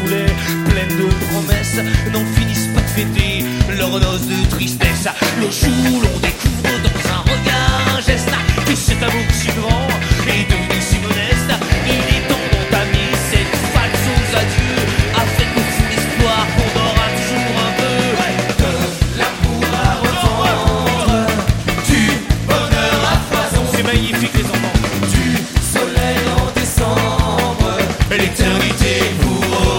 foulées pleines de promesses n'en finissent pas de fêter leur noce de tristesse. Le jour où l'on découvre dans un regard un geste, et cet amour